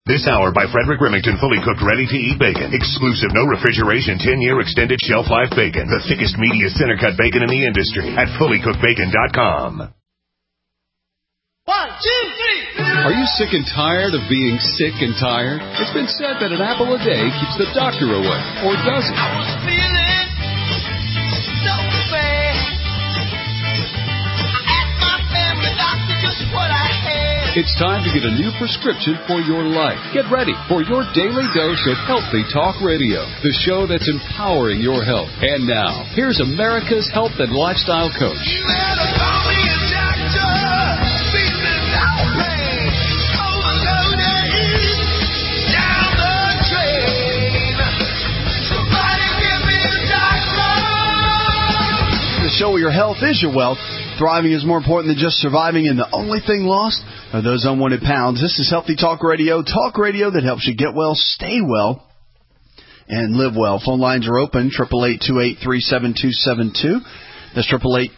This hour by Frederick Remington, fully cooked, ready-to-eat bacon. Exclusive, no refrigeration, 10-year extended shelf life bacon. The thickest, meatiest, center-cut bacon in the industry at fullycookedbacon.com. 1, 2, 3. Are you sick and tired of being sick and tired? It's been said that an apple a day keeps the doctor away, or does it? I was feeling so bad. I asked my family doctor just what I had. It's time to get a new prescription for your life. Get ready for your daily dose of Healthy Talk Radio, the show that's empowering your health. And now, here's America's health and lifestyle coach. You better call me a doctor. Show where your health is your wealth. Thriving is more important than just surviving, and the only thing lost are those unwanted pounds. This is Healthy Talk Radio that helps you get well, stay well, and live well. Phone lines are open, 888-283-7272. That's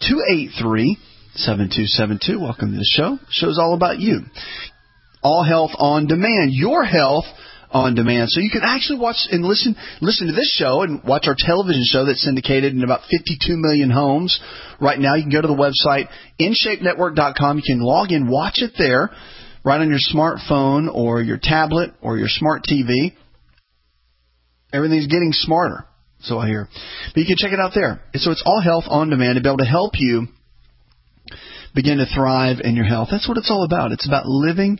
888-283-7272. Welcome to the show. The show's all about you. All Health on Demand. Your health on demand. So you can actually watch and listen to this show and watch our television show that's syndicated in about 52 million homes. Right now, you can go to the website, InShapeNetwork.com. You can log in, watch it there, right on your smartphone or your tablet or your smart TV. Everything's getting smarter, so I hear. But you can check it out there. So it's All Health on Demand to be able to help you begin to thrive in your health. That's what it's all about. It's about living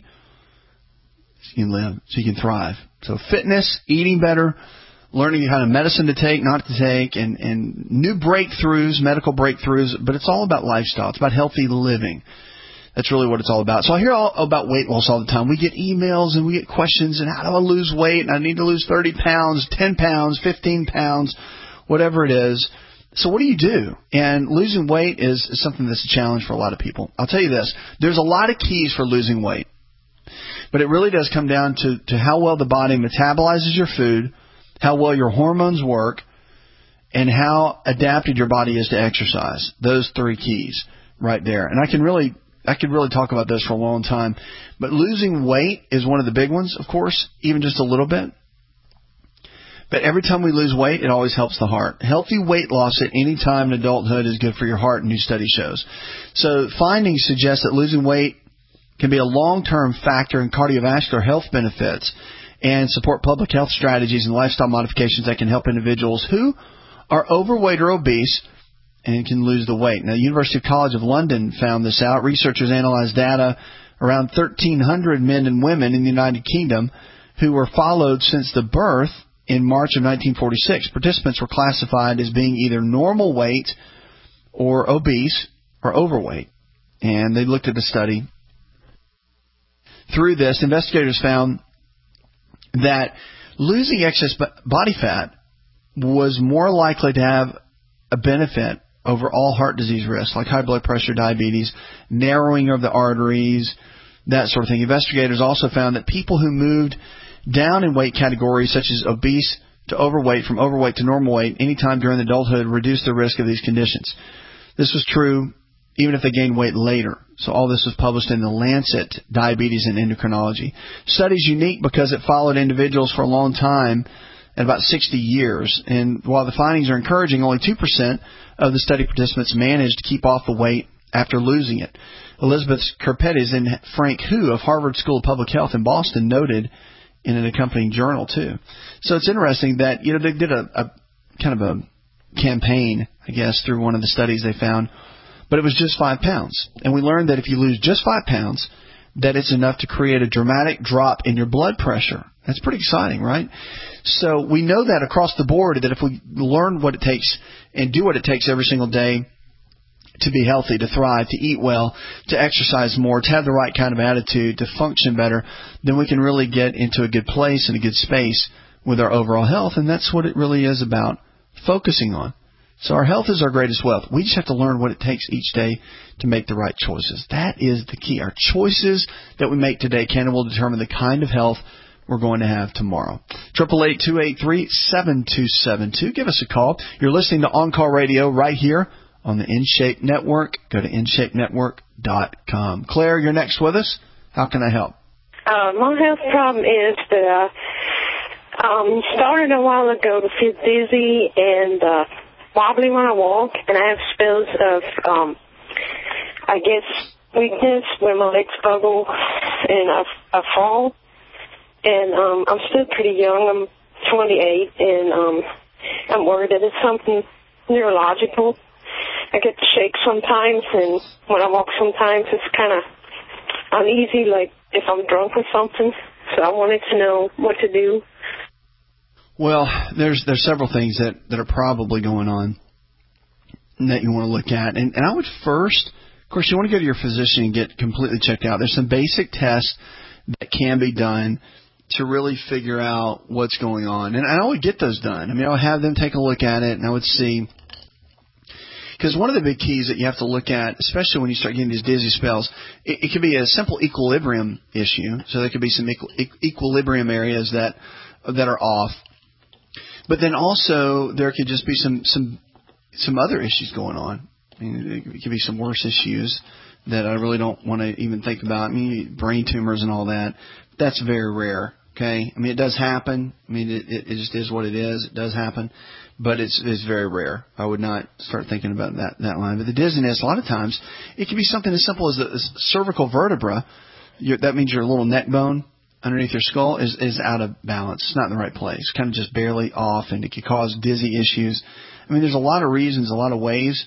so you can live, so you can thrive. So fitness, eating better, learning the kind of medicine to take, not to take, and new breakthroughs, medical breakthroughs. But it's all about lifestyle. It's about healthy living. That's really what it's all about. So I hear all about weight loss all the time. We get emails and we get questions, and how do I lose weight? And I need to lose 30 pounds, 10 pounds, 15 pounds, whatever it is. So what do you do? And losing weight is something that's a challenge for a lot of people. I'll tell you this. There's a lot of keys for losing weight. But it really does come down to how well the body metabolizes your food, how well your hormones work, and how adapted your body is to exercise. Those three keys right there. And I could really talk about this for a long time. But losing weight is one of the big ones, of course, even just a little bit. But every time we lose weight, it always helps the heart. Healthy weight loss at any time in adulthood is good for your heart, new study shows. So findings suggest that losing weight can be a long-term factor in cardiovascular health benefits and support public health strategies and lifestyle modifications that can help individuals who are overweight or obese and can lose the weight. Now, the University College of London found this out. Researchers analyzed data around 1,300 men and women in the United Kingdom who were followed since the birth in March of 1946. Participants were classified as being either normal weight or obese or overweight. And they looked at the study. Through this, investigators found that losing excess body fat was more likely to have a benefit over all heart disease risks, like high blood pressure, diabetes, narrowing of the arteries, that sort of thing. Investigators also found that people who moved down in weight categories such as obese to overweight, from overweight to normal weight, anytime during adulthood, reduced the risk of these conditions. This was true even if they gained weight later. So all this was published in the Lancet Diabetes and Endocrinology. Study's unique because it followed individuals for a long time, at about 60 years. And while the findings are encouraging, only 2% of the study participants managed to keep off the weight after losing it. Elizabeth Kerpedes and Frank Hu of Harvard School of Public Health in Boston noted in an accompanying journal, too. So it's interesting that, they did a kind of a campaign, I guess, through one of the studies they found. But it was just 5 pounds. And we learned that if you lose just 5 pounds, that it's enough to create a dramatic drop in your blood pressure. That's pretty exciting, right? So we know that across the board, that if we learn what it takes and do what it takes every single day to be healthy, to thrive, to eat well, to exercise more, to have the right kind of attitude, to function better, then we can really get into a good place and a good space with our overall health. And that's what it really is about focusing on. So our health is our greatest wealth. We just have to learn what it takes each day to make the right choices. That is the key. Our choices that we make today can and will determine the kind of health we're going to have tomorrow. 888-283-7272. Give us a call. You're listening to On Call Radio right here on the InShape Network. Go to InShapeNetwork.com. Claire, you're next with us. How can I help? My health problem is that I started a while ago to feel dizzy and wobbly when I walk, and I have spells of, I guess, weakness when my legs bubble and I fall. And I'm still pretty young. I'm 28, and I'm worried that it's something neurological. I get to shake sometimes, and when I walk sometimes it's kind of uneasy, like if I'm drunk or something. So I wanted to know what to do. Well, there's several things that are probably going on that you want to look at. And I would first, of course, you want to go to your physician and get completely checked out. There's some basic tests that can be done to really figure out what's going on. And I would get those done. I mean, I would have them take a look at it, and I would see. Because one of the big keys that you have to look at, especially when you start getting these dizzy spells, it could be a simple equilibrium issue. So there could be some equilibrium areas that are off. But then also there could just be some other issues going on. I mean, it could be some worse issues that I really don't want to even think about. I mean, brain tumors and all that. That's very rare. Okay, I mean, it does happen. I mean, it just is what it is. It does happen, but it's very rare. I would not start thinking about that line. But the dizziness, a lot of times, it can be something as simple as the cervical vertebra. That means your little neck bone underneath your skull is out of balance. It's not in the right place. Kind of just barely off, and it can cause dizzy issues. I mean, there's a lot of reasons, a lot of ways.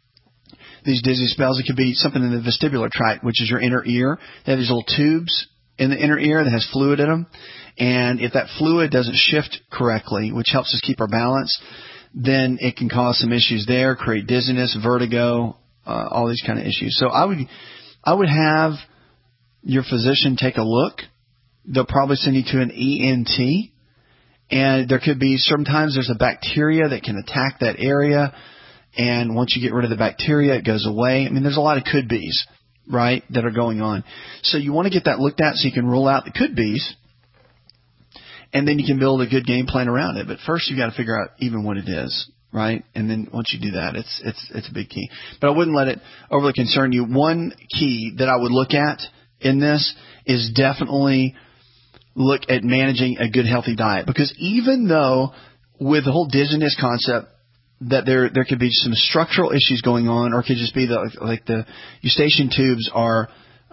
These dizzy spells, it could be something in the vestibular tract, which is your inner ear. They have these little tubes in the inner ear that has fluid in them. And if that fluid doesn't shift correctly, which helps us keep our balance, then it can cause some issues there, create dizziness, vertigo, all these kind of issues. So I would have your physician take a look. They'll probably send you to an ENT. And there could be, sometimes there's a bacteria that can attack that area. And once you get rid of the bacteria, it goes away. I mean, there's a lot of could-be's, right, that are going on. So you want to get that looked at so you can rule out the could-be's. And then you can build a good game plan around it. But first you've got to figure out even what it is, right? And then once you do that, it's a big key. But I wouldn't let it overly concern you. One key that I would look at in this is definitely look at managing a good, healthy diet. Because even though with the whole dizziness concept, that there could be some structural issues going on, or it could just be the eustachian tubes are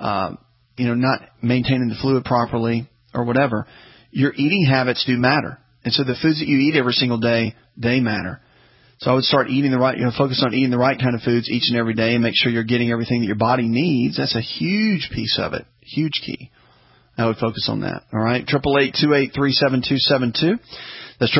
not maintaining the fluid properly or whatever. Your eating habits do matter, and so the foods that you eat every single day, they matter. So I would start eating the right, focus on eating the right kind of foods each and every day, and make sure you're getting everything that your body needs. That's a huge piece of it, huge key. I would focus on that. All right, 888-283-7272. That's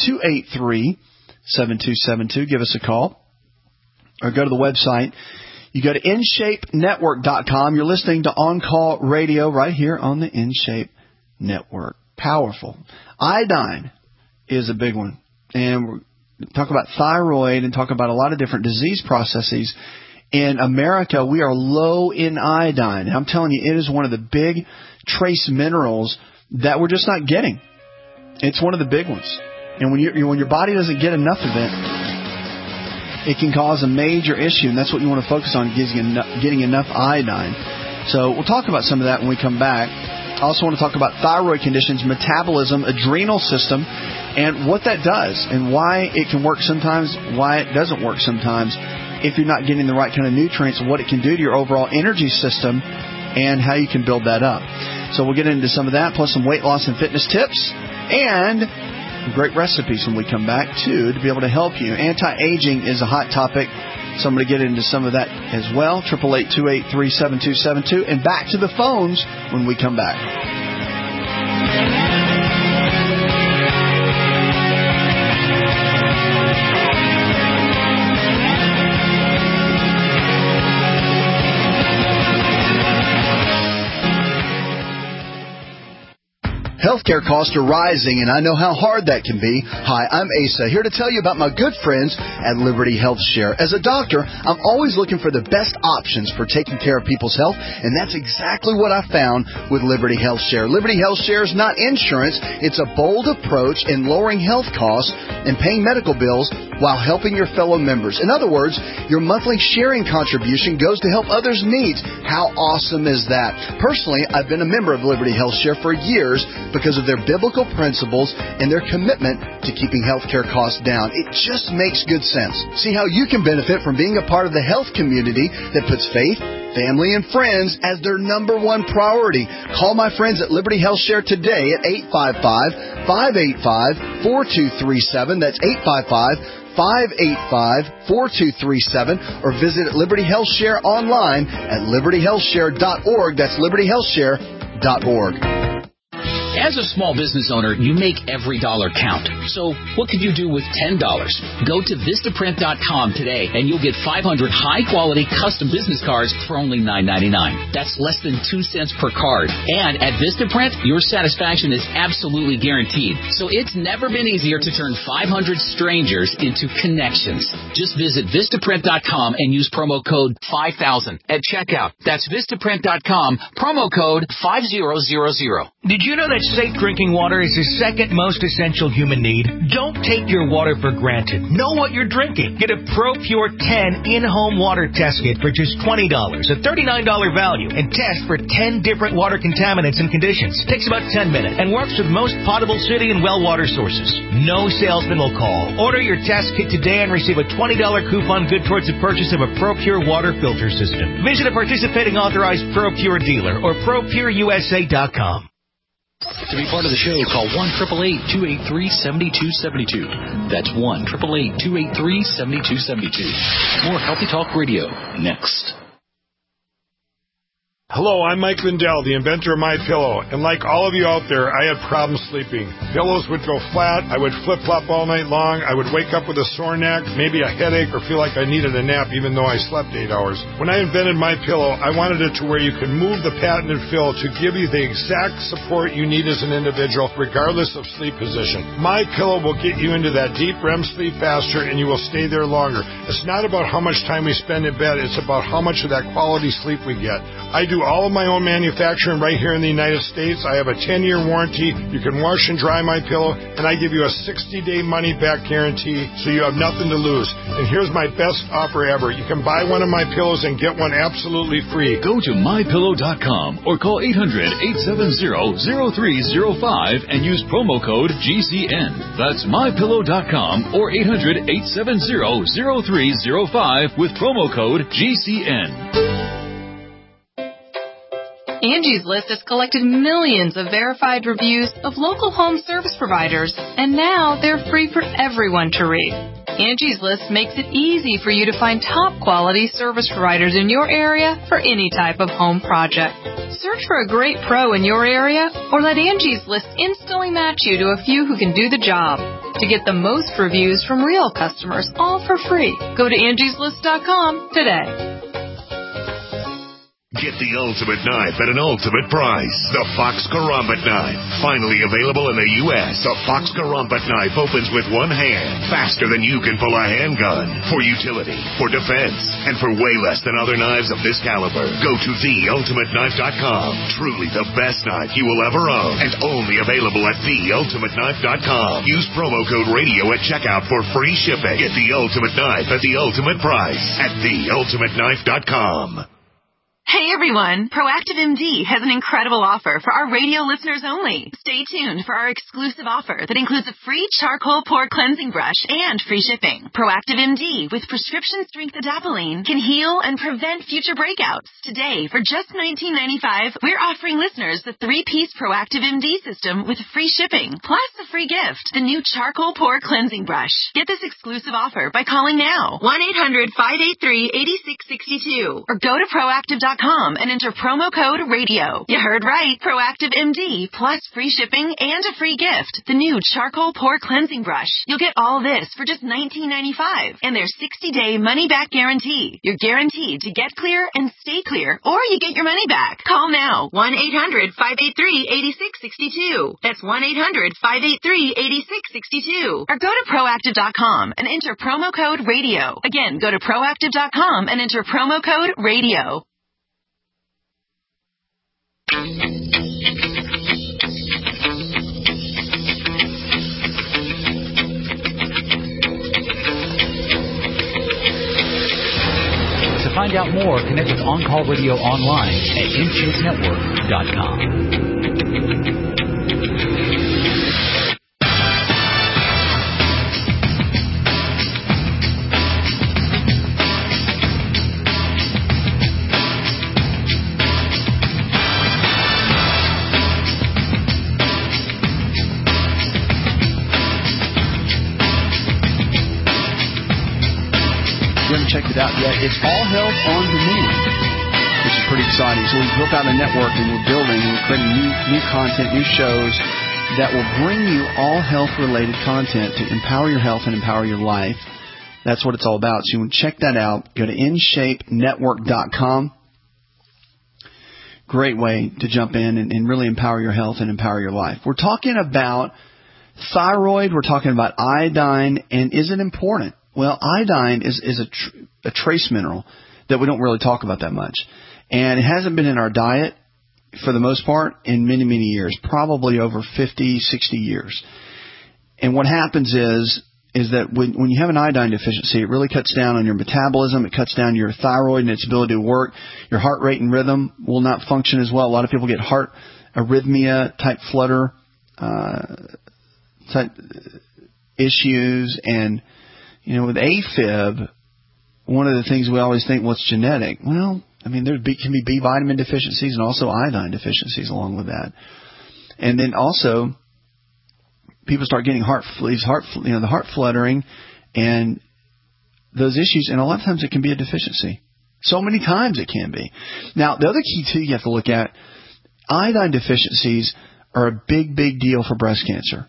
888-283-7272. Give us a call or go to the website. You go to InShapeNetwork.com. You're listening to On Call Radio right here on the InShape Network. Powerful. Iodine is a big one. And we're talk about thyroid and talk about a lot of different disease processes. In America, we are low in iodine. And I'm telling you, it is one of the big trace minerals that we're just not getting. It's one of the big ones. And when your body doesn't get enough of it can cause a major issue, and that's what you want to focus on, getting enough iodine. So we'll talk about some of that when we come back. I also want to talk about thyroid conditions, metabolism, adrenal system, and what that does, and why it can work sometimes, why it doesn't work sometimes, if you're not getting the right kind of nutrients, and what it can do to your overall energy system, and how you can build that up. So we'll get into some of that, plus some weight loss and fitness tips, and great recipes when we come back, too, to be able to help you. Anti-aging is a hot topic, so I'm going to get into some of that as well. 888-283-7272. And back to the phones when we come back. Healthcare costs are rising, and I know how hard that can be. Hi, I'm Asa, here to tell you about my good friends at Liberty Health Share. As a doctor, I'm always looking for the best options for taking care of people's health, and that's exactly what I found with Liberty Health Share. Liberty Health Share is not insurance. It's a bold approach in lowering health costs and paying medical bills while helping your fellow members. In other words, your monthly sharing contribution goes to help others' needs. How awesome is that? Personally, I've been a member of Liberty Health Share for years because of their biblical principles and their commitment to keeping healthcare costs down. It just makes good sense. See how you can benefit from being a part of the health community that puts faith, family, and friends as their number one priority. Call my friends at Liberty Health Share today at 855-585-4237. That's 855-585-4237, or visit Liberty Health Share online at libertyhealthshare.org. That's libertyhealthshare.org. As a small business owner, you make every dollar count. So what could you do with $10? Go to Vistaprint.com today, and you'll get 500 high-quality custom business cards for only $9.99. That's less than 2 cents per card. And at Vistaprint, your satisfaction is absolutely guaranteed. So it's never been easier to turn 500 strangers into connections. Just visit Vistaprint.com and use promo code 5000 at checkout. That's Vistaprint.com, promo code 5000. Did you know that safe drinking water is the second most essential human need? Don't take your water for granted. Know what you're drinking. Get a ProPure 10 in-home water test kit for just $20, a $39 value, and test for 10 different water contaminants and conditions. Takes about 10 minutes and works with most potable city and well water sources. No salesman will call. Order your test kit today and receive a $20 coupon good towards the purchase of a ProPure water filter system. Visit a participating authorized ProPure dealer or ProPureUSA.com. To be part of the show, call 1-888-283-7272. That's 1-888-283-7272. More Healthy Talk Radio next. Hello, I'm Mike Lindell, the inventor of MyPillow, and like all of you out there, I had problems sleeping. Pillows would go flat, I would flip-flop all night long, I would wake up with a sore neck, maybe a headache, or feel like I needed a nap even though I slept 8 hours. When I invented MyPillow, I wanted it to where you can move the patented fill to give you the exact support you need as an individual, regardless of sleep position. MyPillow will get you into that deep REM sleep faster, and you will stay there longer. It's not about how much time we spend in bed, it's about how much of that quality sleep we get. I do all of my own manufacturing right here in the United States. I have a 10-year warranty. You can wash and dry my pillow, and I give you a 60-day money-back guarantee, so you have nothing to lose. And here's my best offer ever. You can buy one of my pillows and get one absolutely free. Go to MyPillow.com or call 800-870-0305 and use promo code GCN. That's MyPillow.com or 800-870-0305 with promo code GCN. Angie's List has collected millions of verified reviews of local home service providers, and now they're free for everyone to read. Angie's List makes it easy for you to find top-quality service providers in your area for any type of home project. Search for a great pro in your area, or let Angie's List instantly match you to a few who can do the job. To get the most reviews from real customers, all for free, go to angieslist.com today. Get the ultimate knife at an ultimate price. The Fox Karambit knife. Finally available in the U.S. The Fox Karambit knife opens with one hand, faster than you can pull a handgun. For utility, for defense, and for way less than other knives of this caliber. Go to theultimateknife.com. Truly the best knife you will ever own, and only available at theultimateknife.com. Use promo code radio at checkout for free shipping. Get the ultimate knife at the ultimate price at theultimateknife.com. Hey everyone, Proactive MD has an incredible offer for our radio listeners only. Stay tuned for our exclusive offer that includes a free charcoal pore cleansing brush and free shipping. Proactive MD with prescription strength adapalene can heal and prevent future breakouts. Today, for just $19.95, we're offering listeners the 3-piece Proactive MD system with free shipping, plus a free gift, the new charcoal pore cleansing brush. Get this exclusive offer by calling now, 1-800-583-8662, or go to Proactive.com and enter promo code radio. You heard right. Proactive MD plus free shipping and a free gift. The new charcoal pore cleansing brush. You'll get all this for just $19.95 and their 60-day money-back guarantee. You're guaranteed to get clear and stay clear, or you get your money back. Call now. 1-800-583-8662. That's 1-800-583-8662. Or go to Proactive.com and enter promo code radio. Again, go to Proactive.com and enter promo code radio. find out more, connect with On Call Radio online at InShapeNetwork.com. Checked it out yet. It's All Health on Demand, which is pretty exciting. So we've built out a network and we're building and we're creating new content, new shows that will bring you all health-related content to empower your health and empower your life. That's what it's all about. So you want to check that out. Go to InShapeNetwork.com. Great way to jump in and really empower your health and empower your life. We're talking about thyroid. We're talking about iodine. And is it important? Well, iodine is a trace mineral that we don't really talk about that much. And it hasn't been in our diet, for the most part, in many, many years, probably over 50, 60 years. And what happens is that when you have an iodine deficiency, it really cuts down on your metabolism. It cuts down your thyroid and its ability to work. Your heart rate and rhythm will not function as well. A lot of people get heart arrhythmia, type flutter, type issues. And with AFib, one of the things we always think, well, it's genetic. Well, I mean, there can be B vitamin deficiencies and also iodine deficiencies along with that. And then also, people start getting the heart fluttering and those issues. And a lot of times it can be a deficiency. So many times it can be. Now, the other key, too, you have to look at, iodine deficiencies are a big, big deal for breast cancer.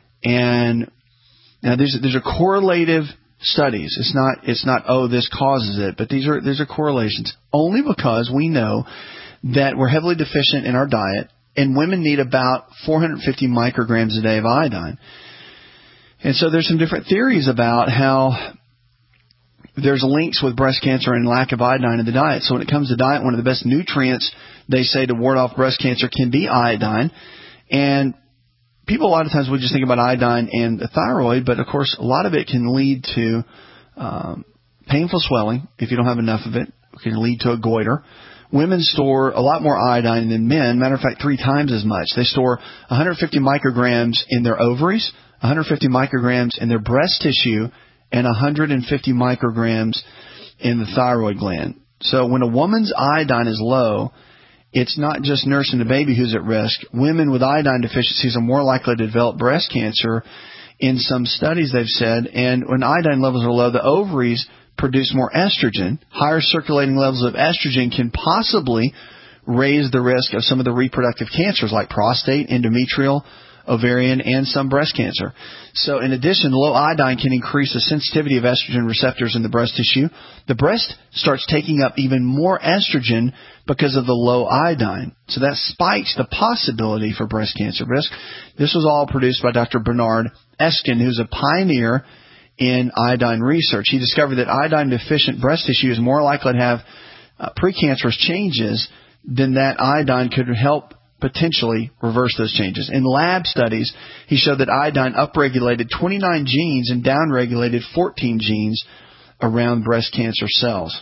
And now these are correlative studies. It's not this causes it, but these are correlations. Only because we know that we're heavily deficient in our diet, and women need about 450 micrograms a day of iodine. And so there's some different theories about how there's links with breast cancer and lack of iodine in the diet. So when it comes to diet, one of the best nutrients they say to ward off breast cancer can be iodine. And people a lot of times would just think about iodine and the thyroid, but of course a lot of it can lead to painful swelling if you don't have enough of it. It can lead to a goiter. Women store a lot more iodine than men. Matter of fact, 3 times as much. They store 150 micrograms in their ovaries, 150 micrograms in their breast tissue, and 150 micrograms in the thyroid gland. So when a woman's iodine is low, it's not just nursing a baby who's at risk. Women with iodine deficiencies are more likely to develop breast cancer in some studies, they've said. And when iodine levels are low, the ovaries produce more estrogen. Higher circulating levels of estrogen can possibly raise the risk of some of the reproductive cancers like prostate, endometrial, ovarian, and some breast cancer. So in addition, low iodine can increase the sensitivity of estrogen receptors in the breast tissue. The breast starts taking up even more estrogen because of the low iodine. So that spikes the possibility for breast cancer risk. This was all produced by Dr. Bernard Eskin, who's a pioneer in iodine research. He discovered that iodine-deficient breast tissue is more likely to have precancerous changes than that iodine could help potentially reverse those changes. In lab studies, he showed that iodine upregulated 29 genes and downregulated 14 genes around breast cancer cells.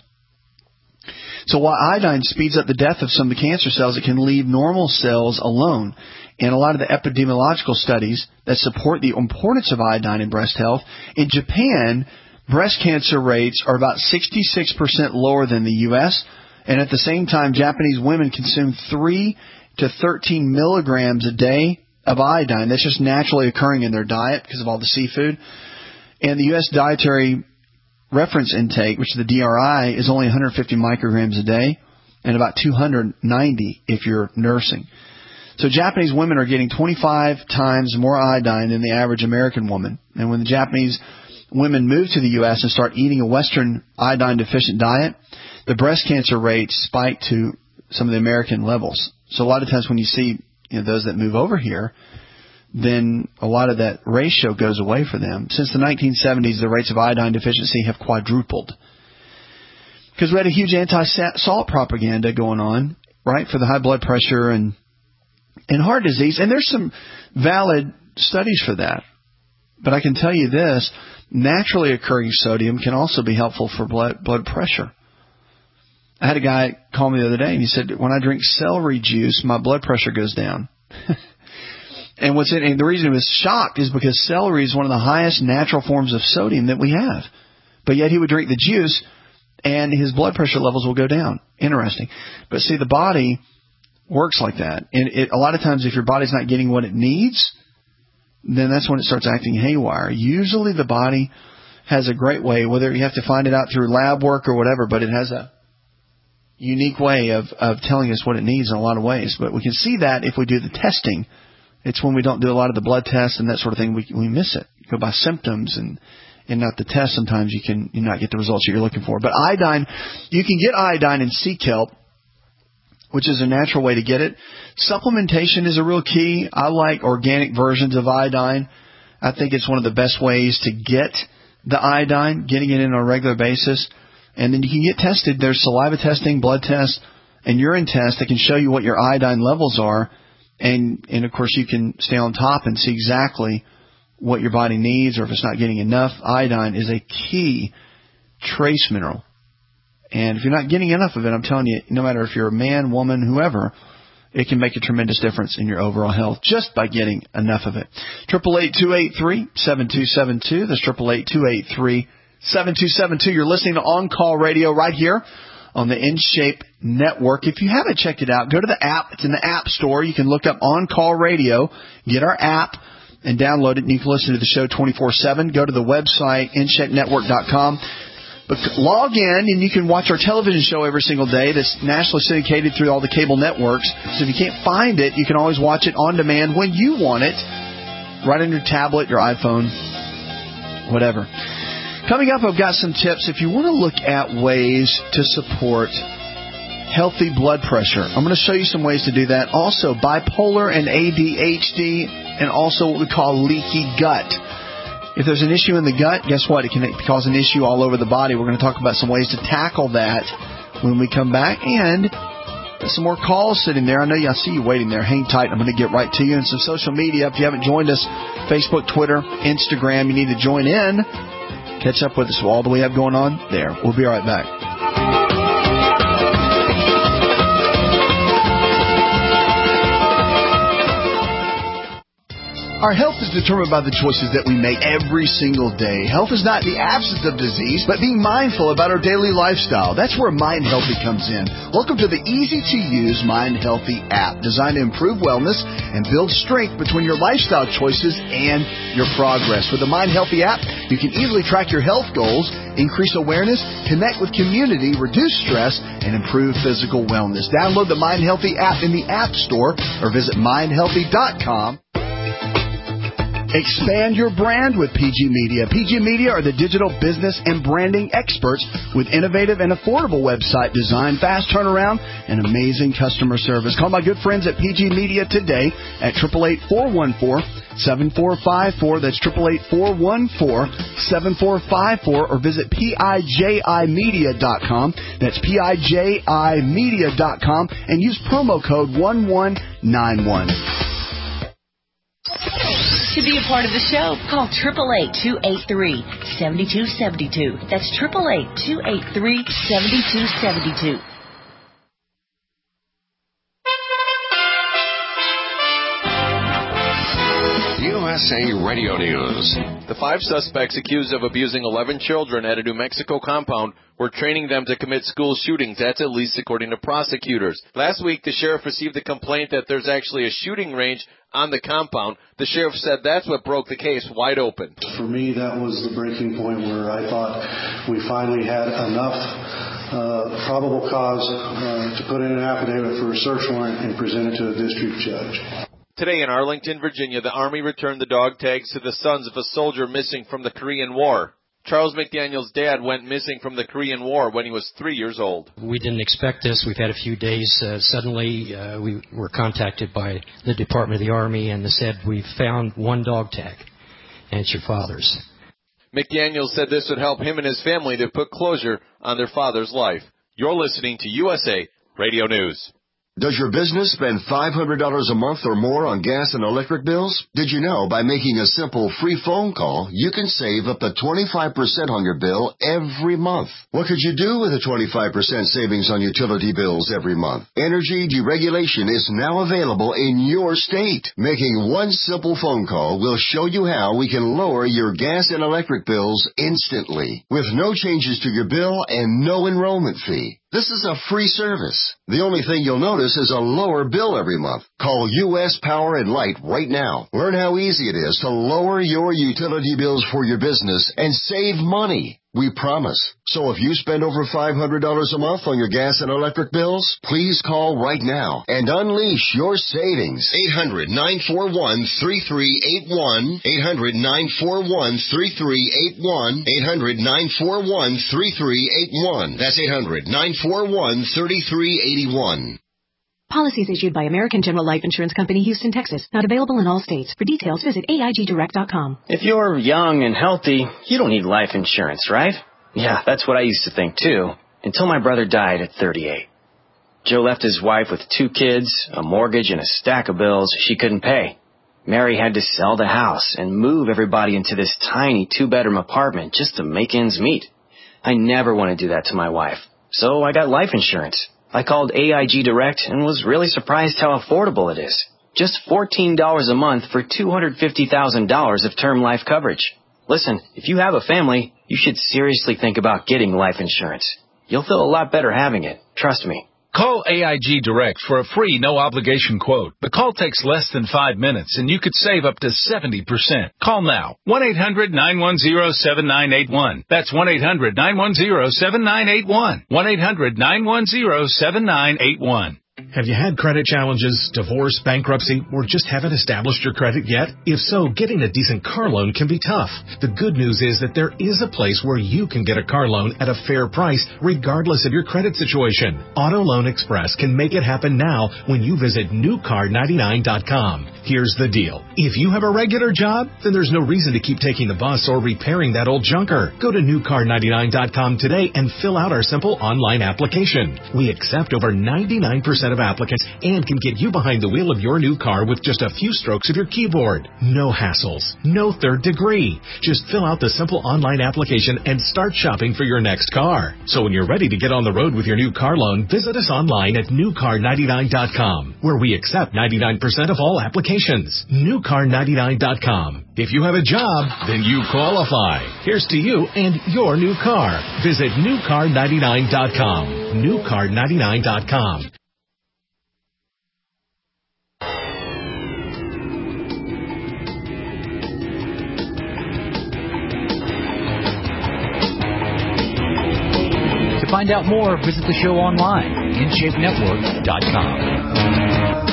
So while iodine speeds up the death of some of the cancer cells, it can leave normal cells alone. And a lot of the epidemiological studies that support the importance of iodine in breast health, in Japan, breast cancer rates are about 66% lower than the U.S., and at the same time, Japanese women consume 3 to 13 milligrams a day of iodine. That's just naturally occurring in their diet because of all the seafood. And the U.S. dietary reference intake, which is the DRI, is only 150 micrograms a day and about 290 if you're nursing. So Japanese women are getting 25 times more iodine than the average American woman. And when the Japanese women move to the U.S. and start eating a Western iodine-deficient diet, the breast cancer rates spike to some of the American levels. So a lot of times when you see those that move over here, then a lot of that ratio goes away for them. Since the 1970s, the rates of iodine deficiency have quadrupled. Because we had a huge anti-salt propaganda going on, right, for the high blood pressure and heart disease. And there's some valid studies for that. But I can tell you this, naturally occurring sodium can also be helpful for blood pressure. I had a guy call me the other day, and he said, when I drink celery juice, my blood pressure goes down. And the reason he was shocked is because celery is one of the highest natural forms of sodium that we have. But yet he would drink the juice, and his blood pressure levels will go down. Interesting. But see, the body works like that. And a lot of times if your body's not getting what it needs, then that's when it starts acting haywire. Usually the body has a great way, whether you have to find it out through lab work or whatever, but it has a unique way of telling us what it needs in a lot of ways. But we can see that if we do the testing. It's when we don't do a lot of the blood tests and that sort of thing, we miss it. You go by symptoms and not the test. Sometimes you not get the results that you're looking for. But iodine, you can get iodine in sea kelp, which is a natural way to get it. Supplementation is a real key. I like organic versions of iodine. I think it's one of the best ways to get the iodine, getting it in on a regular basis. And then you can get tested. There's saliva testing, blood tests, and urine tests that can show you what your iodine levels are. And of course, you can stay on top and see exactly what your body needs or if it's not getting enough. Iodine is a key trace mineral. And if you're not getting enough of it, I'm telling you, no matter if you're a man, woman, whoever, it can make a tremendous difference in your overall health just by getting enough of it. 888-283-7272. That's 888-283-7272. You're listening to On Call Radio right here on the InShape Network. If you haven't checked it out, go to the app. It's in the App Store. You can look up On Call Radio, get our app, and download it. And you can listen to the show 24/7. Go to the website, InShapeNetwork.com. But log in, and you can watch our television show every single day that's nationally syndicated through all the cable networks. So if you can't find it, you can always watch it on demand when you want it, right on your tablet, your iPhone, whatever. Coming up, I've got some tips if you want to look at ways to support healthy blood pressure. I'm going to show you some ways to do that. Also, bipolar and ADHD, and also what we call leaky gut. If there's an issue in the gut, guess what? It can cause an issue all over the body. We're going to talk about some ways to tackle that when we come back. And some more calls sitting there. I know I see you waiting there. Hang tight. I'm going to get right to you. And some social media. If you haven't joined us, Facebook, Twitter, Instagram, you need to join in. Catch up with us with all that we have going on there. We'll be right back. Our health is determined by the choices that we make every single day. Health is not the absence of disease, but being mindful about our daily lifestyle. That's where Mind Healthy comes in. Welcome to the easy-to-use Mind Healthy app, designed to improve wellness and build strength between your lifestyle choices and your progress. With the Mind Healthy app, you can easily track your health goals, increase awareness, connect with community, reduce stress, and improve physical wellness. Download the Mind Healthy app in the App Store or visit mindhealthy.com. Expand your brand with PG Media. PG Media are the digital business and branding experts with innovative and affordable website design, fast turnaround, and amazing customer service. Call my good friends at PG Media today at 888-414-7454. That's 888-414-7454, or visit PIJImedia.com. That's PIJImedia.com, and use promo code 1191. To be a part of the show, call 888-283-7272. That's 888-283-7272. USA Radio News. The 5 suspects accused of abusing 11 children at a New Mexico compound were training them to commit school shootings. That's at least according to prosecutors. Last week, the sheriff received a complaint that there's actually a shooting range on the compound. The sheriff said that's what broke the case wide open. For me, that was the breaking point where I thought we finally had enough probable cause to put in an affidavit for a search warrant and present it to a district judge. Today in Arlington, Virginia, the Army returned the dog tags to the sons of a soldier missing from the Korean War. Charles McDaniel's dad went missing from the Korean War when he was 3 years old. We didn't expect this. We've had a few days. Suddenly, we were contacted by the Department of the Army, and they said, we've found one dog tag, and it's your father's. McDaniel said this would help him and his family to put closure on their father's life. You're listening to USA Radio News. Does your business spend $500 a month or more on gas and electric bills? Did you know by making a simple free phone call, you can save up to 25% on your bill every month? What could you do with a 25% savings on utility bills every month? Energy deregulation is now available in your state. Making one simple phone call will show you how we can lower your gas and electric bills instantly, with no changes to your bill and no enrollment fee. This is a free service. The only thing you'll notice is a lower bill every month. Call U.S. Power and Light right now. Learn how easy it is to lower your utility bills for your business and save money. We promise. So if you spend over $500 a month on your gas and electric bills, please call right now and unleash your savings. 800-941-3381. 800-941-3381. 800-941-3381. That's 800-941-3381. Policies issued by American General Life Insurance Company, Houston, Texas. Not available in all states. For details, visit AIGDirect.com. If you're young and healthy, you don't need life insurance, right? Yeah, that's what I used to think, too, until my brother died at 38. Joe left his wife with 2 kids, a mortgage, and a stack of bills she couldn't pay. Mary had to sell the house and move everybody into this tiny 2-bedroom apartment just to make ends meet. I never want to do that to my wife, so I got life insurance. I called AIG Direct and was really surprised how affordable it is. Just $14 a month for $250,000 of term life coverage. Listen, if you have a family, you should seriously think about getting life insurance. You'll feel a lot better having it. Trust me. Call AIG Direct for a free, no-obligation quote. The call takes less than 5 minutes, and you could save up to 70%. Call now. 1-800-910-7981. That's 1-800-910-7981. 1-800-910-7981. Have you had credit challenges, divorce, bankruptcy, or just haven't established your credit yet? If so, getting a decent car loan can be tough. The good news is that there is a place where you can get a car loan at a fair price, regardless of your credit situation. Auto Loan Express can make it happen now when you visit newcar99.com. Here's the deal. If you have a regular job, then there's no reason to keep taking the bus or repairing that old junker. Go to newcar99.com today and fill out our simple online application. We accept over 99% of applicants and can get you behind the wheel of your new car with just a few strokes of your keyboard. No hassles, no third degree. Just fill out the simple online application and start shopping for your next car. So when you're ready to get on the road with your new car loan, visit us online at newcar99.com, where we accept 99% of all applications. Newcar99.com. If you have a job, then you qualify. Here's to you and your new car. Visit newcar99.com. Newcar99.com. To find out more, visit the show online, InShapeNetwork.com.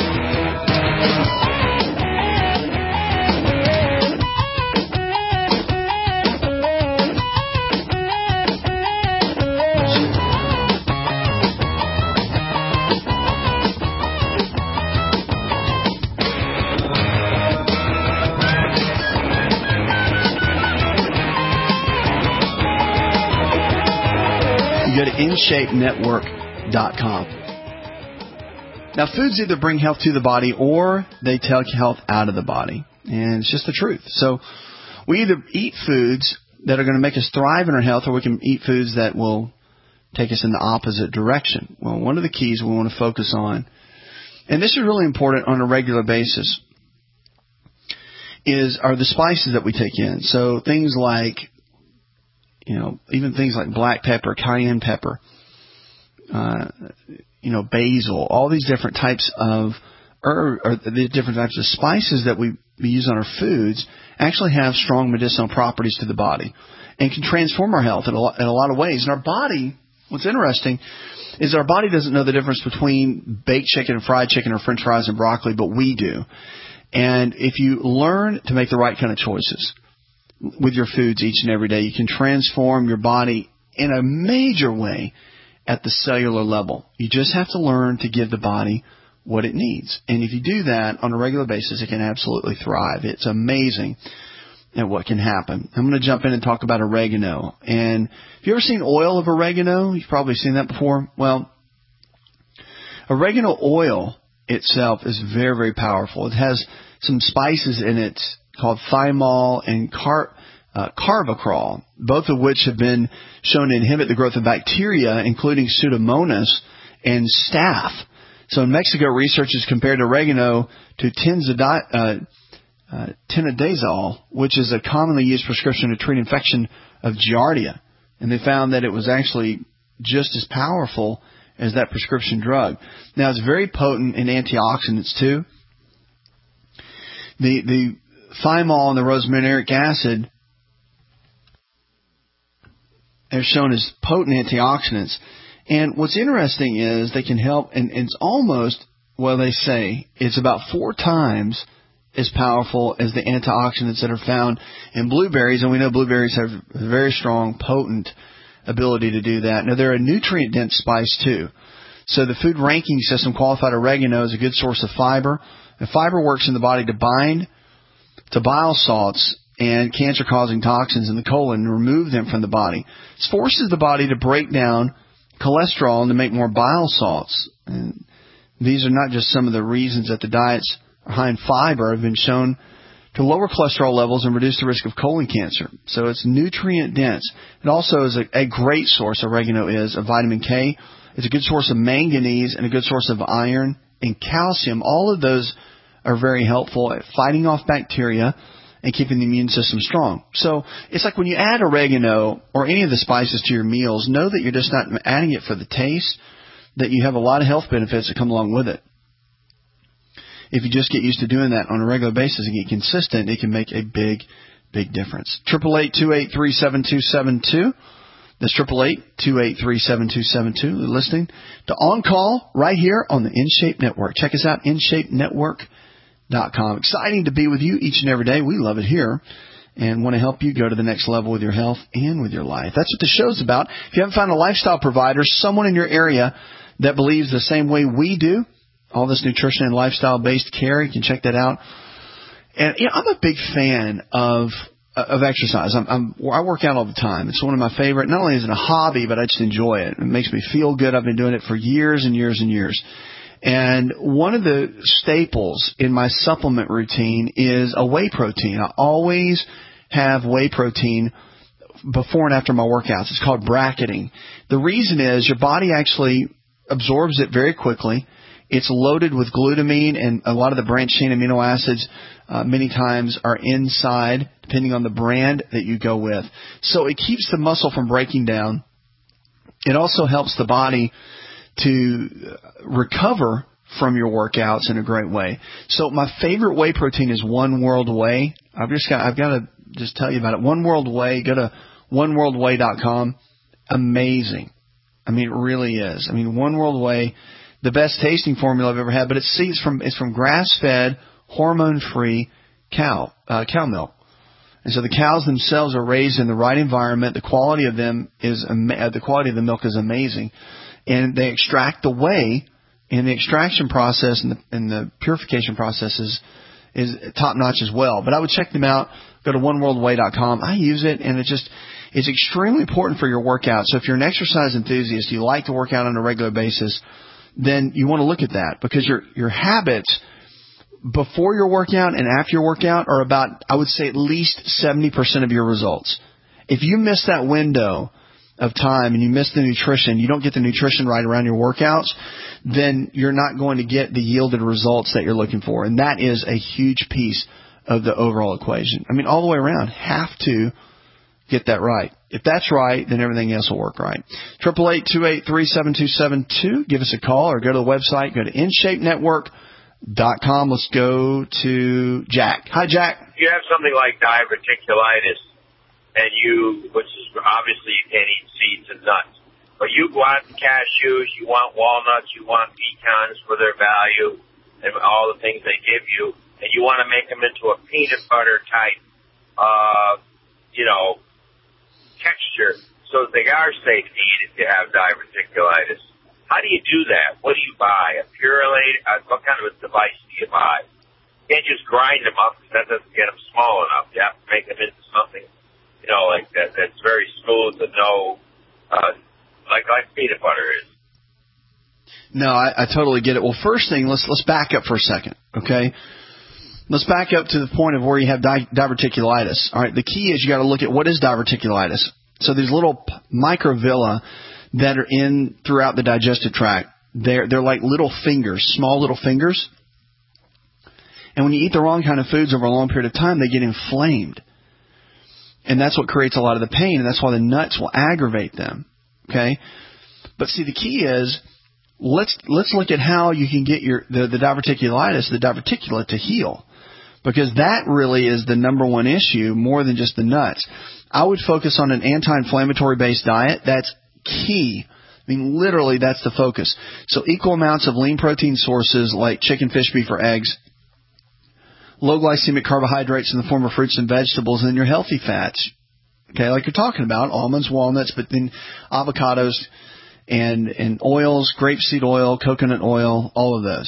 Go to InShapeNetwork.com. Now, foods either bring health to the body or they take health out of the body. And it's just the truth. So we either eat foods that are going to make us thrive in our health, or we can eat foods that will take us in the opposite direction. Well, one of the keys we want to focus on, and this is really important on a regular basis, are the spices that we take in. So things like, even things like black pepper, cayenne pepper, basil, all these different types of herb, or the different types of spices that we use on our foods actually have strong medicinal properties to the body and can transform our health in a lot of ways. And our body, what's interesting is our body doesn't know the difference between baked chicken and fried chicken or french fries and broccoli, but we do. And if you learn to make the right kind of choices with your foods each and every day, you can transform your body in a major way at the cellular level. You just have to learn to give the body what it needs. And if you do that on a regular basis, it can absolutely thrive. It's amazing at what can happen. I'm going to jump in and talk about oregano. And have you ever seen oil of oregano? You've probably seen that before. Well, Oregano oil itself is very, very powerful. It has some spices in it called thymol and carvacrol, both of which have been shown to inhibit the growth of bacteria, including Pseudomonas and staph. So in Mexico, researchers compared oregano to tinidazole, which is a commonly used prescription to treat infection of Giardia. And they found that it was actually just as powerful as that prescription drug. Now, it's very potent in antioxidants, too. The thymol and the rosmarinic acid are shown as potent antioxidants. And what's interesting is they can help, and it's almost, well, they say, it's about 4 times as powerful as the antioxidants that are found in blueberries. And we know blueberries have a very strong, potent ability to do that. Now, they're a nutrient-dense spice, too. So the food ranking system qualified oregano as a good source of fiber. And fiber works in the body to bind to bile salts and cancer-causing toxins in the colon and remove them from the body. It forces the body to break down cholesterol and to make more bile salts. And these are not just some of the reasons that the diets are high in fiber have been shown to lower cholesterol levels and reduce the risk of colon cancer. So it's nutrient-dense. It also is a great source, oregano is, of vitamin K. It's a good source of manganese and a good source of iron and calcium. All of those are very helpful at fighting off bacteria and keeping the immune system strong. So it's like when you add oregano or any of the spices to your meals, know that you're just not adding it for the taste, that you have a lot of health benefits that come along with it. If you just get used to doing that on a regular basis and get consistent, it can make a big, big difference. 888-283-7272. That's 888-283-7272. You're listening to On Call right here on the InShape Network. Check us out, InShapeNetwork.com. Exciting to be with you each and every day. We love it here and want to help you go to the next level with your health and with your life. That's what the show's about. If you haven't found a lifestyle provider, someone in your area that believes the same way we do, all this nutrition and lifestyle-based care, you can check that out. And I'm a big fan of exercise. I work out all the time. It's one of my favorite. Not only is it a hobby, but I just enjoy it. It makes me feel good. I've been doing it for years and years and years. And one of the staples in my supplement routine is a whey protein. I always have whey protein before and after my workouts. It's called bracketing. The reason is your body actually absorbs it very quickly. It's loaded with glutamine, and a lot of the branched-chain amino acids many times are inside, depending on the brand that you go with. So it keeps the muscle from breaking down. It also helps the body to recover from your workouts in a great way. So my favorite whey protein is One World Whey. I've got to just tell you about it. One World Whey. Go to oneworldwhey.com. Amazing. I mean, it really is. I mean, One World Whey, the best tasting formula I've ever had, but it's from grass-fed, hormone-free cow milk. And so the cows themselves are raised in the right environment. The quality of the milk is amazing. And they extract the whey, and the extraction process and the purification process is top-notch as well. But I would check them out. Go to oneworldwhey.com. I use it, and it's extremely important for your workout. So if you're an exercise enthusiast, you like to work out on a regular basis, then you want to look at that, because your habits before your workout and after your workout are about, I would say, at least 70% of your results. If you miss that window of time and you miss the nutrition, you don't get the nutrition right around your workouts, then you're not going to get the yielded results that you're looking for. And that is a huge piece of the overall equation. I mean, all the way around, have to get that right. If that's right, then everything else will work right. 888-283-7272. Give us a call or go to the website. Go to InShapeNetwork.com. Let's go to Jack. Hi, Jack. If you have something like diverticulitis, which is obviously you can't eat seeds and nuts, but you want cashews, you want walnuts, you want pecans for their value and all the things they give you, and you want to make them into a peanut butter type, texture so that they are safe to eat if you have diverticulitis. How do you do that? What do you buy? A Purolate? What kind of a device do you buy? You can't just grind them up because that doesn't get them small enough. You have to make them into something, like that's very smooth and like peanut butter is. No, I totally get it. Well, first thing, let's back up for a second, okay? Let's back up to the point of where you have diverticulitis. All right, the key is you got to look at what is diverticulitis. So these little microvilli that are in throughout the digestive tract, they're like little fingers, small little fingers. And when you eat the wrong kind of foods over a long period of time, they get inflamed. And that's what creates a lot of the pain, and that's why the nuts will aggravate them, okay? But see, the key is, let's look at how you can get the diverticulitis, the diverticula, to heal. Because that really is the number one issue more than just the nuts. I would focus on an anti-inflammatory based diet. That's key. I mean, literally, that's the focus. So equal amounts of lean protein sources like chicken, fish, beef, or eggs. Low glycemic carbohydrates in the form of fruits and vegetables, and then your healthy fats. Okay, like you're talking about, almonds, walnuts, but then avocados and oils, grapeseed oil, coconut oil, all of those.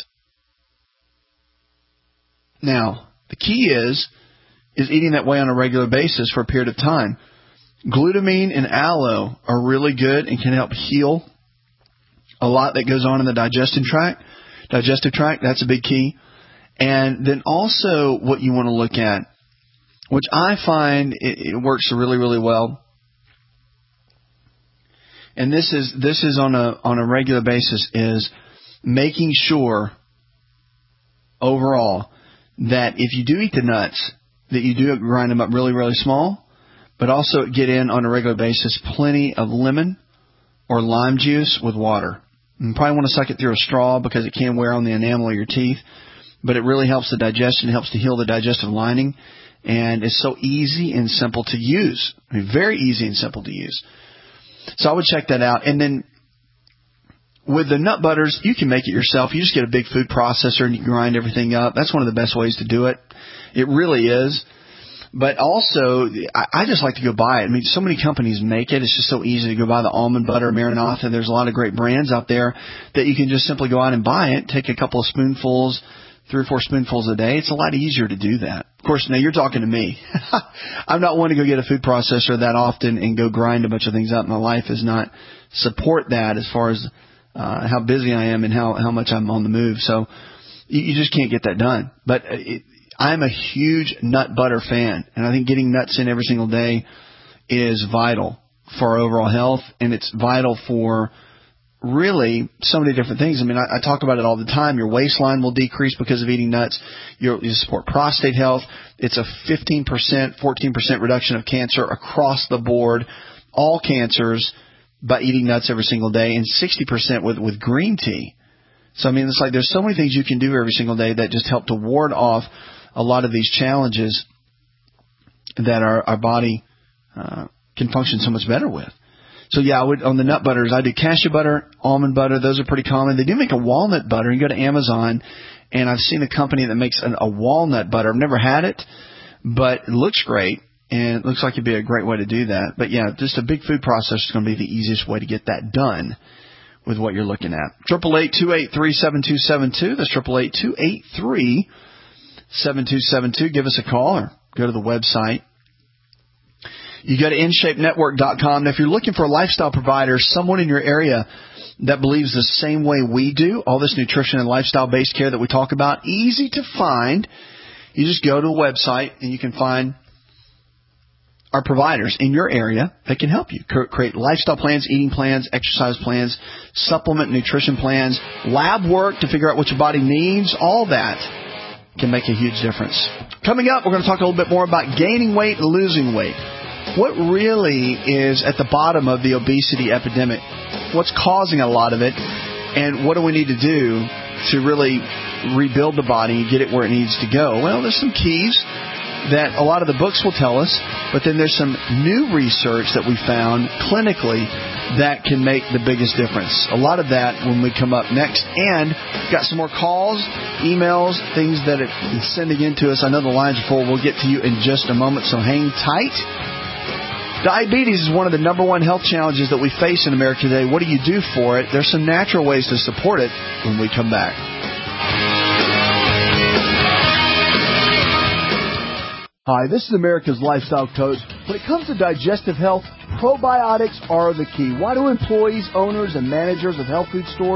Now, the key is eating that way on a regular basis for a period of time. Glutamine and aloe are really good and can help heal a lot that goes on in the digestive tract. That's a big key. And then also what you want to look at, which I find it works really, really well. And this is on a regular basis, is making sure overall that if you do eat the nuts, that you do grind them up really, really small, but also get in on a regular basis plenty of lemon or lime juice with water. You probably want to suck it through a straw because it can wear on the enamel of your teeth, but it really helps the digestion, helps to heal the digestive lining, and it's so easy and simple to use. I mean, very easy and simple to use. So I would check that out. And then with the nut butters, you can make it yourself. You just get a big food processor and you grind everything up. That's one of the best ways to do it. It really is. But also, I just like to go buy it. I mean, so many companies make it. It's just so easy to go buy the almond butter, Maranatha. There's a lot of great brands out there that you can just simply go out and buy it, take a couple of spoonfuls, 3 or 4 spoonfuls a day. It's a lot easier to do that. Of course, now you're talking to me. I'm not one to go get a food processor that often and go grind a bunch of things up. My life does not support that as far as how busy I am and how much I'm on the move. So you just can't get that done. But I'm a huge nut butter fan, and I think getting nuts in every single day is vital for our overall health, and it's vital for really so many different things. I mean, I talk about it all the time. Your waistline will decrease because of eating nuts. You support prostate health. It's a 15%, 14% reduction of cancer across the board, all cancers, by eating nuts every single day, and 60% with green tea. So, I mean, it's like there's so many things you can do every single day that just help to ward off a lot of these challenges that our body can function so much better with. So, yeah, on the nut butters, I do cashew butter, almond butter. Those are pretty common. They do make a walnut butter. You go to Amazon, and I've seen a company that makes a walnut butter. I've never had it, but it looks great, and it looks like it'd be a great way to do that. But, yeah, just a big food processor is going to be the easiest way to get that done with what you're looking at. 888-283-7272. That's 888-283-7272. Give us a call or go to the website. You go to InShapeNetwork.com. Now, if you're looking for a lifestyle provider, someone in your area that believes the same way we do, all this nutrition and lifestyle-based care that we talk about, easy to find. You just go to a website and you can find our providers in your area that can help you create lifestyle plans, eating plans, exercise plans, supplement nutrition plans, lab work to figure out what your body needs. All that can make a huge difference. Coming up, we're going to talk a little bit more about gaining weight and losing weight. What really is at the bottom of the obesity epidemic? What's causing a lot of it? And what do we need to do to really rebuild the body and get it where it needs to go? Well, there's some keys that a lot of the books will tell us, but then there's some new research that we found clinically that can make the biggest difference. A lot of that when we come up next. And got some more calls, emails, things that are sending in to us. I know the lines are full. We'll get to you in just a moment, so hang tight. Diabetes is one of the number one health challenges that we face in America today. What do you do for it? There's some natural ways to support it when we come back. Hi, this is America's Lifestyle Coach. When it comes to digestive health, probiotics are the key. Why do employees, owners, and managers of health food stores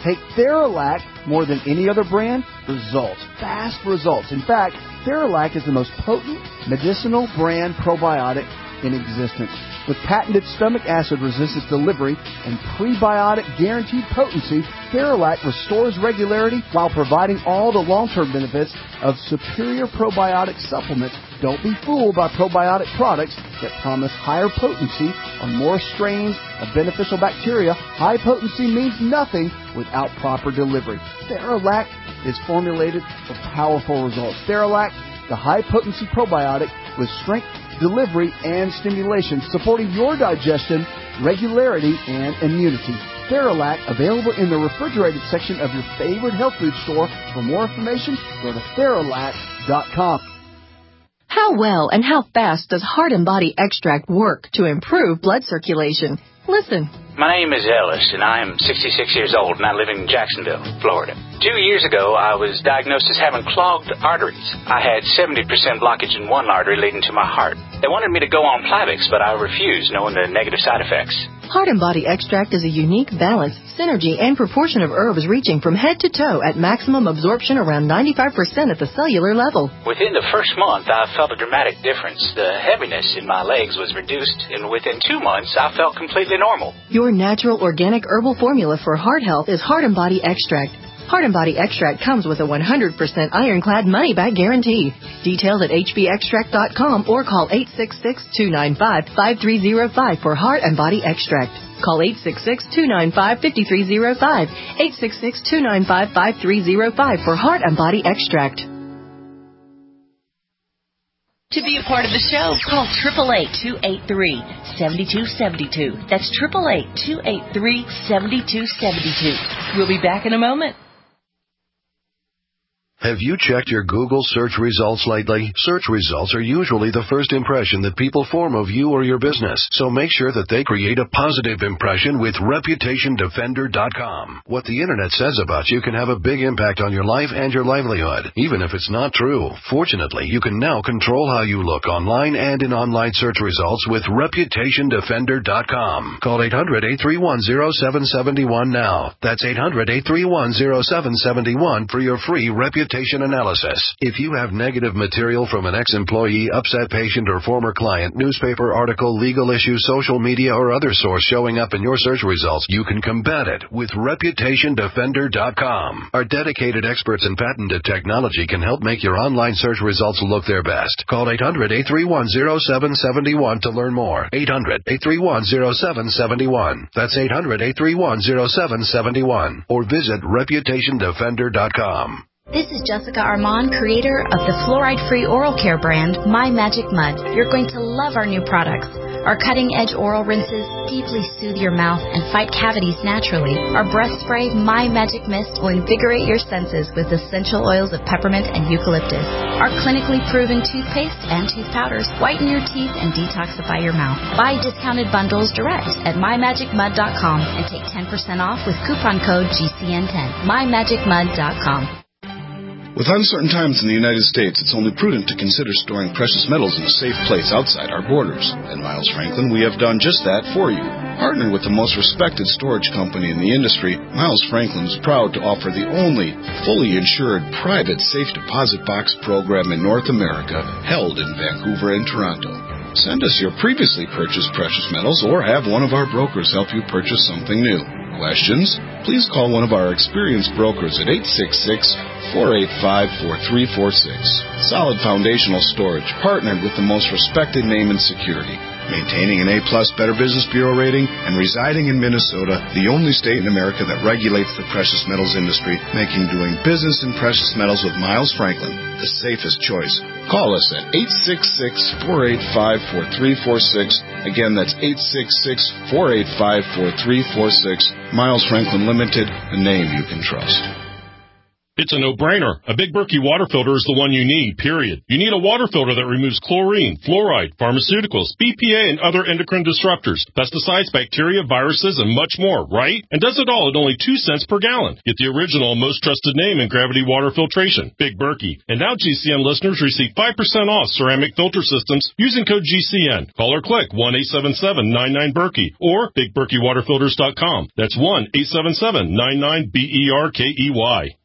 Take Theralac more than any other brand, results. Fast results. In fact, Theralac is the most potent medicinal brand probiotic in existence. With patented stomach acid resistance delivery and prebiotic guaranteed potency, Theralac restores regularity while providing all the long-term benefits of superior probiotic supplements. Don't be fooled by probiotic products that promise higher potency on more strains of beneficial bacteria. High potency means nothing without proper delivery. Theralac is formulated for powerful results. Theralac, the high-potency probiotic with strength, delivery, and stimulation, supporting your digestion, regularity, and immunity. Theralac, available in the refrigerated section of your favorite health food store. For more information, go to Theralac.com. How well and how fast does Heart and Body Extract work to improve blood circulation? Listen. My name is Ellis, and I am 66 years old, and I live in Jacksonville, Florida. 2 years ago, I was diagnosed as having clogged arteries. I had 70% blockage in one artery leading to my heart. They wanted me to go on Plavix, but I refused, knowing the negative side effects. Heart and Body Extract is a unique balance, synergy, and proportion of herbs reaching from head to toe at maximum absorption around 95% at the cellular level. Within the first month, I felt a dramatic difference. The heaviness in my legs was reduced, and within 2 months, I felt completely normal. Your natural organic herbal formula for heart health is Heart and Body Extract. Heart and Body Extract comes with a 100% ironclad money-back guarantee. Details at hbextract.com or call 866-295-5305 for Heart and Body Extract. Call 866-295-5305, 866-295-5305 for Heart and Body Extract. To be a part of the show, call 888-283-7272. That's 888-283-7272. We'll be back in a moment. Have you checked your Google search results lately? Search results are usually the first impression that people form of you or your business, so make sure that they create a positive impression with ReputationDefender.com. What the Internet says about you can have a big impact on your life and your livelihood, even if it's not true. Fortunately, you can now control how you look online and in online search results with ReputationDefender.com. Call 800-831-0771 now. That's 800-831-0771 for your free reputation analysis. If you have negative material from an ex-employee, upset patient, or former client, newspaper article, legal issue, social media, or other source showing up in your search results, you can combat it with ReputationDefender.com. Our dedicated experts in patented technology can help make your online search results look their best. Call 800-831-0771 to learn more. 800-831-0771. That's 800-831-0771. Or visit ReputationDefender.com. This is Jessica Armand, creator of the fluoride-free oral care brand, My Magic Mud. You're going to love our new products. Our cutting-edge oral rinses deeply soothe your mouth and fight cavities naturally. Our breath spray, My Magic Mist, will invigorate your senses with essential oils of peppermint and eucalyptus. Our clinically proven toothpaste and tooth powders whiten your teeth and detoxify your mouth. Buy discounted bundles direct at MyMagicMud.com and take 10% off with coupon code GCN10. MyMagicMud.com. With uncertain times in the United States, it's only prudent to consider storing precious metals in a safe place outside our borders. At Miles Franklin, we have done just that for you. Partnered with the most respected storage company in the industry, Miles Franklin is proud to offer the only fully insured private safe deposit box program in North America, held in Vancouver and Toronto. Send us your previously purchased precious metals or have one of our brokers help you purchase something new. Questions? Please call one of our experienced brokers at 866-485-4346. Solid foundational storage, partnered with the most respected name in security. Maintaining an A-plus Better Business Bureau rating and residing in Minnesota, the only state in America that regulates the precious metals industry, making doing business in precious metals with Miles Franklin the safest choice. Call us at 866-485-4346. Again, that's 866-485-4346. Miles Franklin Limited, a name you can trust. It's a no-brainer. A Big Berkey water filter is the one you need, period. You need a water filter that removes chlorine, fluoride, pharmaceuticals, BPA, and other endocrine disruptors, pesticides, bacteria, viruses, and much more, right? And does it all at only 2 cents per gallon. Get the original, most trusted name in gravity water filtration, Big Berkey. And now GCN listeners receive 5% off ceramic filter systems using code GCN. Call or click 1-877-99-BERKEY or BigBerkeyWaterFilters.com. That's 1-877-99-BERKEY.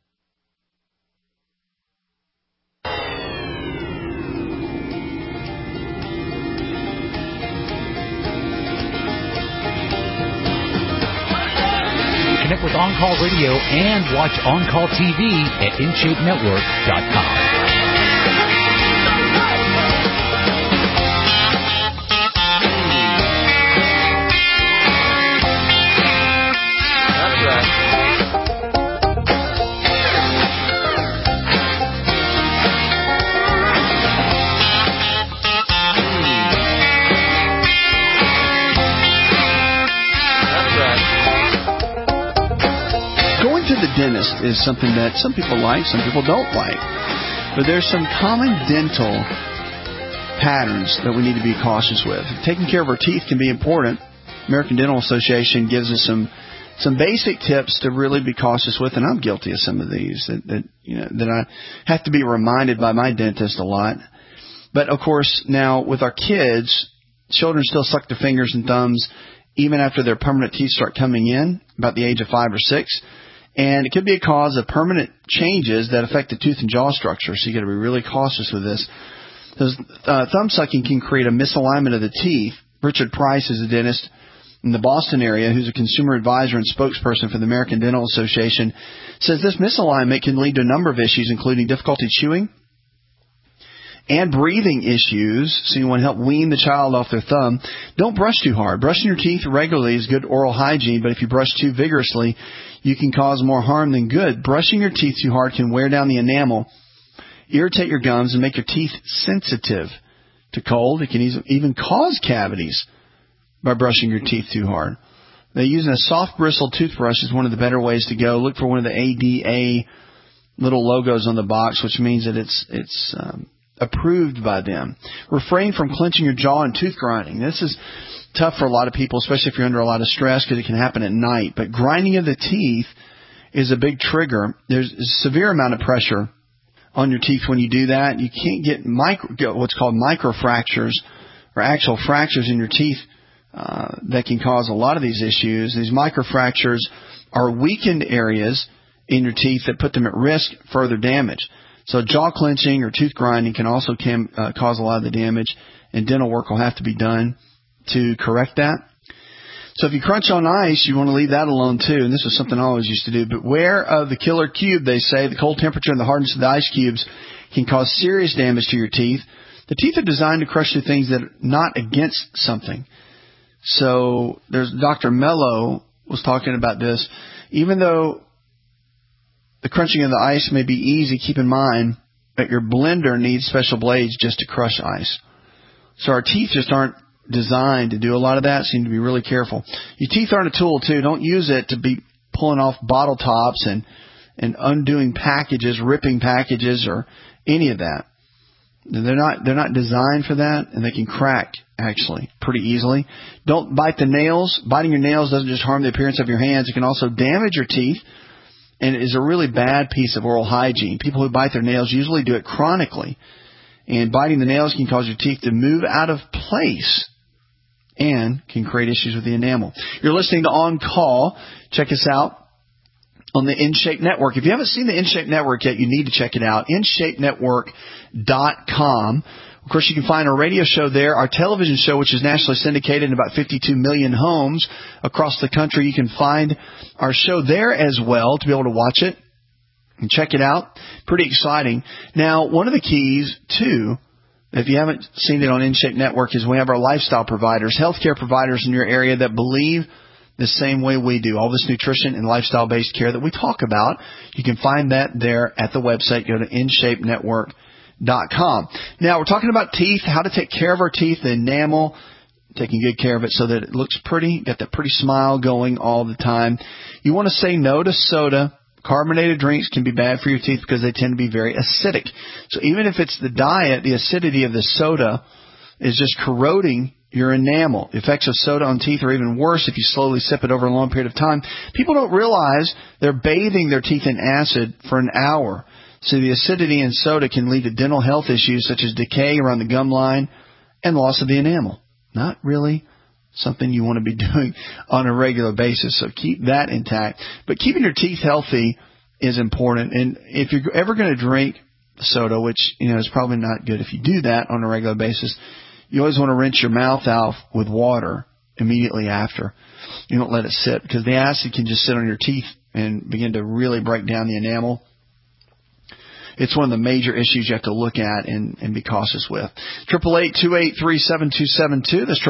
Connect with On Call Radio and watch On Call TV at InShapeNetwork.com. The dentist is something that some people like, some people don't like. But there's some common dental patterns that we need to be cautious with. Taking care of our teeth can be important. American Dental Association gives us some basic tips to really be cautious with, and I'm guilty of some of these that I have to be reminded by my dentist a lot. But of course, now with our kids, children still suck their fingers and thumbs even after their permanent teeth start coming in, about the age of 5 or 6. And it could be a cause of permanent changes that affect the tooth and jaw structure, so you got to be really cautious with this. Because thumb sucking can create a misalignment of the teeth. Richard Price is a dentist in the Boston area who's a consumer advisor and spokesperson for the American Dental Association, says this misalignment can lead to a number of issues, including difficulty chewing and breathing issues, so you want to help wean the child off their thumb. Don't brush too hard. Brushing your teeth regularly is good oral hygiene, but if you brush too vigorously, you can cause more harm than good. Brushing your teeth too hard can wear down the enamel, irritate your gums, and make your teeth sensitive to cold. It can even cause cavities by brushing your teeth too hard. Now, using a soft bristled toothbrush is one of the better ways to go. Look for one of the ADA little logos on the box, which means that it's approved by them. Refrain from clenching your jaw and tooth grinding. This is tough for a lot of people, especially if you're under a lot of stress, because it can happen at night. But grinding of the teeth is a big trigger. There's a severe amount of pressure on your teeth when you do that. You can't get what's called microfractures or actual fractures in your teeth that can cause a lot of these issues. These microfractures are weakened areas in your teeth that put them at risk for further damage. So jaw clenching or tooth grinding can also cause a lot of the damage, and dental work will have to be done to correct that. So if you crunch on ice, you want to leave that alone too, and this is something I always used to do. Beware of the killer cube, they say. The cold temperature and the hardness of the ice cubes can cause serious damage to your teeth. The teeth are designed to crush through things that are not against something. So there's Dr. Mello was talking about this. Even though the crunching of the ice may be easy, keep in mind that your blender needs special blades just to crush ice. So our teeth just aren't designed to do a lot of that, so you need to be really careful. Your teeth aren't a tool, too. Don't use it to be pulling off bottle tops and undoing packages, ripping packages, or any of that. They're not designed for that, and they can crack, actually, pretty easily. Don't bite the nails. Biting your nails doesn't just harm the appearance of your hands. It can also damage your teeth, and it is a really bad piece of oral hygiene. People who bite their nails usually do it chronically, and biting the nails can cause your teeth to move out of place and can create issues with the enamel. You're listening to On Call. Check us out on the InShape Network. If you haven't seen the InShape Network yet, you need to check it out. InShapeNetwork.com. Of course, you can find our radio show there, our television show, which is nationally syndicated in about 52 million homes across the country. You can find our show there as well to be able to watch it and check it out. Pretty exciting. Now, one of the keys, too, if you haven't seen it on InShape Network, is we have our lifestyle providers, healthcare providers in your area that believe the same way we do. All this nutrition and lifestyle-based care that we talk about, you can find that there at the website. Go to InShapeNetwork.com. Now, we're talking about teeth, how to take care of our teeth, the enamel, taking good care of it so that it looks pretty, got that pretty smile going all the time. You want to say no to soda, Carbonated drinks can be bad for your teeth because they tend to be very acidic. So even if it's the diet, the acidity of the soda is just corroding your enamel. The effects of soda on teeth are even worse if you slowly sip it over a long period of time. People don't realize they're bathing their teeth in acid for an hour. So the acidity in soda can lead to dental health issues such as decay around the gum line and loss of the enamel. Not really something you want to be doing on a regular basis. So keep that intact. But keeping your teeth healthy is important. And if you're ever going to drink soda, which is probably not good if you do that on a regular basis, you always want to rinse your mouth out with water immediately after. You don't let it sit because the acid can just sit on your teeth and begin to really break down the enamel. It's one of the major issues you have to look at and be cautious with. 888-283-7272. That's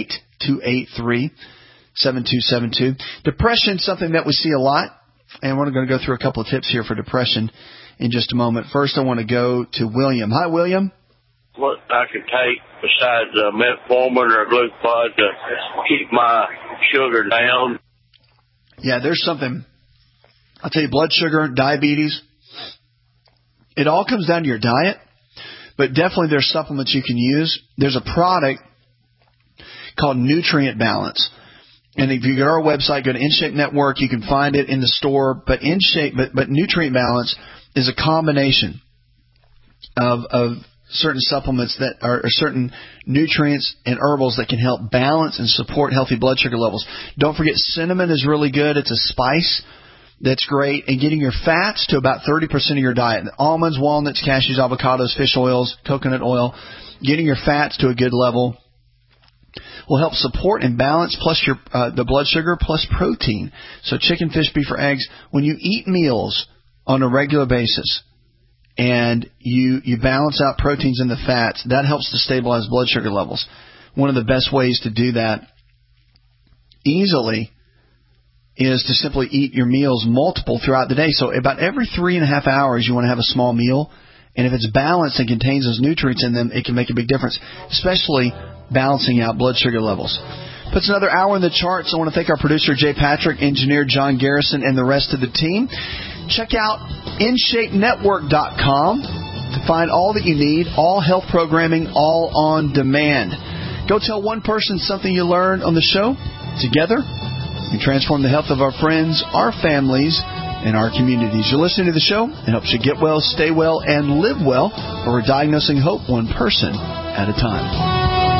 888-283-7272. Depression is something that we see a lot, and we're going to go through a couple of tips here for depression in just a moment. First, I want to go to William. Hi, William. What I can take besides metformin or glucose to keep my sugar down? Yeah, there's something. I'll tell you, blood sugar, diabetes, it all comes down to your diet, but definitely there's supplements you can use. There's a product called Nutrient Balance. And if you go to our website, go to InShape Network, you can find it in the store. But Nutrient Balance is a combination of certain supplements that are certain nutrients and herbals that can help balance and support healthy blood sugar levels. Don't forget, cinnamon is really good. It's a spice. That's great. And getting your fats to about 30% of your diet. Almonds, walnuts, cashews, avocados, fish oils, coconut oil. Getting your fats to a good level will help support and balance plus the blood sugar plus protein. So chicken, fish, beef, or eggs. When you eat meals on a regular basis and you balance out proteins and the fats, that helps to stabilize blood sugar levels. One of the best ways to do that easily is to simply eat your meals multiple throughout the day. So about every 3.5 hours, you want to have a small meal. And if it's balanced and contains those nutrients in them, it can make a big difference, especially balancing out blood sugar levels. Puts another hour in the charts. I want to thank our producer, Jay Patrick, engineer John Garrison, and the rest of the team. Check out InShapeNetwork.com to find all that you need, all health programming, all on demand. Go tell one person something you learned on the show. Together, we transform the health of our friends, our families, and our communities. You're listening to the show. It helps you get well, stay well, and live well. Where we're diagnosing hope one person at a time.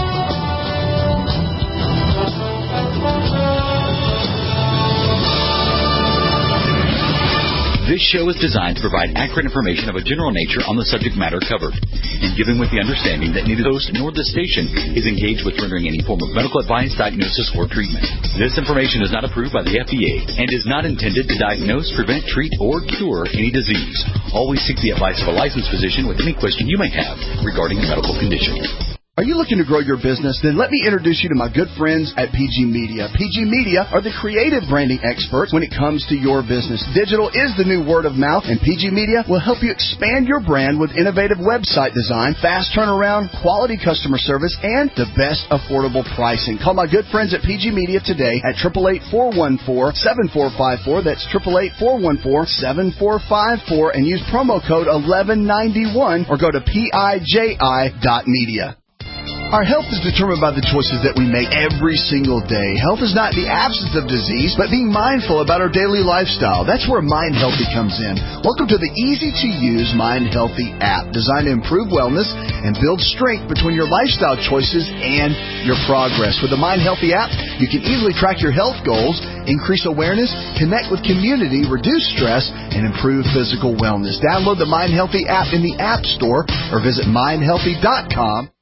This show is designed to provide accurate information of a general nature on the subject matter covered, and given with the understanding that neither the host nor the station is engaged with rendering any form of medical advice, diagnosis, or treatment. This information is not approved by the FDA and is not intended to diagnose, prevent, treat, or cure any disease. Always seek the advice of a licensed physician with any question you may have regarding a medical condition. Are you looking to grow your business? Then let me introduce you to my good friends at PG Media. PG Media are the creative branding experts when it comes to your business. Digital is the new word of mouth, and PG Media will help you expand your brand with innovative website design, fast turnaround, quality customer service, and the best affordable pricing. Call my good friends at PG Media today at 888-414-7454. That's 888-414-7454, and use promo code 1191 or go to PIJI.media. Our health is determined by the choices that we make every single day. Health is not the absence of disease, but being mindful about our daily lifestyle. That's where Mind Healthy comes in. Welcome to the easy-to-use Mind Healthy app, designed to improve wellness and build strength between your lifestyle choices and your progress. With the Mind Healthy app, you can easily track your health goals, increase awareness, connect with community, reduce stress, and improve physical wellness. Download the Mind Healthy app in the App Store or visit mindhealthy.com.